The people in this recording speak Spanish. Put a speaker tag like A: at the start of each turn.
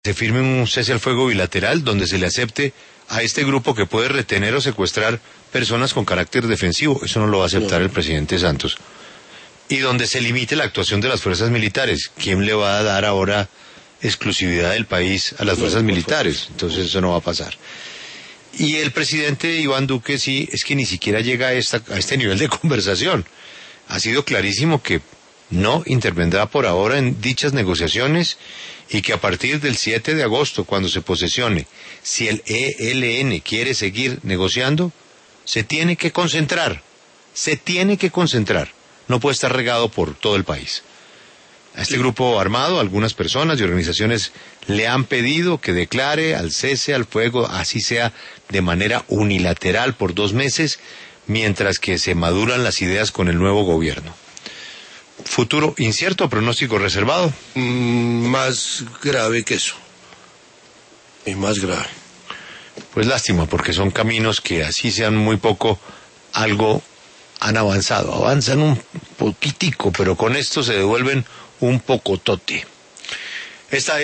A: se firme un cese al fuego bilateral donde se le acepte a este grupo que puede retener o secuestrar personas con carácter defensivo. Eso no lo va a aceptar el presidente Santos. Y donde se limite la actuación de las fuerzas militares. ¿Quién le va a dar ahora exclusividad del país a las fuerzas militares? Entonces eso no va a pasar. Y el presidente Iván Duque sí, es que ni siquiera llega a este nivel de conversación. Ha sido clarísimo que no intervendrá por ahora en dichas negociaciones y que a partir del 7 de agosto, cuando se posesione, si el ELN quiere seguir negociando, se tiene que concentrar. No puede estar regado por todo el país. A este grupo armado, algunas personas y organizaciones le han pedido que declare al cese al fuego, así sea de manera unilateral por 2 meses, mientras que se maduran las ideas con el nuevo gobierno. Futuro incierto, pronóstico reservado.
B: Más grave que eso. Y más grave.
A: Pues lástima, porque son caminos que así sean muy poco, algo han avanzado. Avanzan un poquitico, pero con esto se devuelven un pocotote. Esta